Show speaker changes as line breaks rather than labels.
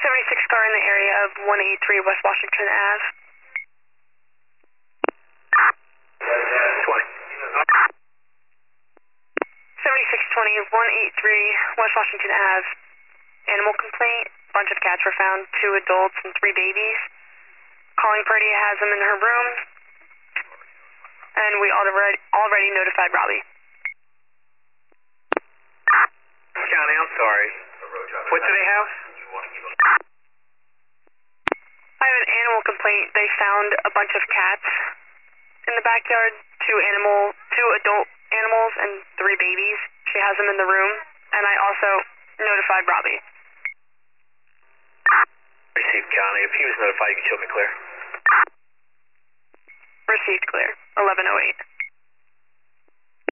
76 car in the area of 183 West Washington Ave.
20.
7620, 183 West Washington Ave. Animal complaint. Bunch of cats were found, 2 adults and 3 babies. Calling party has them in her room. And we already notified Robbie.
County, I'm sorry. What do they have?
I have an animal complaint. They found a bunch of cats in the backyard, 2 adult animals and 3 babies. She has them in the room, and I also notified Robbie.
Received, County. If he was notified, you can show me clear.
Received clear. 1108.